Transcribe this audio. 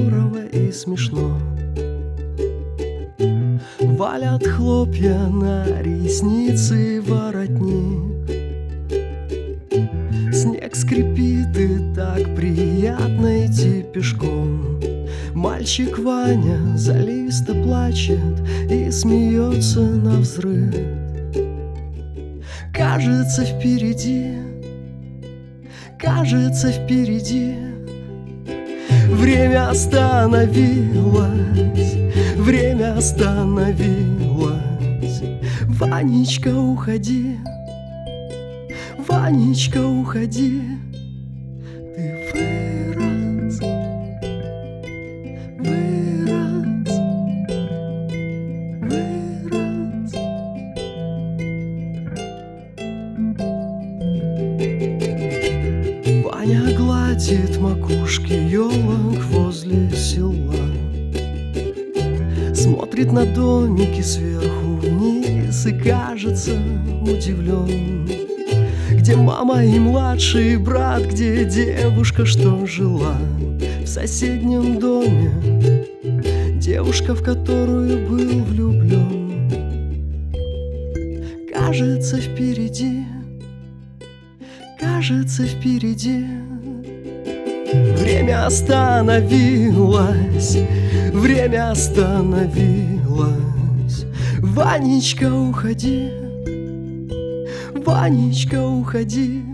здорово и смешно. Валят хлопья на ресницы и воротник. Снег скрипит, и так приятно идти пешком. Мальчик Ваня заливисто плачет и смеется навзрыд. Кажется, впереди, кажется, впереди время остановилось, время остановилось. Ванечка, уходи, Ванечка, уходи. Ты вырос, вырос, вырос. Ваня гладит макушки елок возле села, смотрит на домики сверху вниз и кажется удивлен. Где мама и младший брат, где девушка, что жила в соседнем доме, девушка, в которую был влюблен. Кажется, впереди, кажется, впереди время остановилось, время остановилось. Ванечка, уходи, Ванечка, уходи.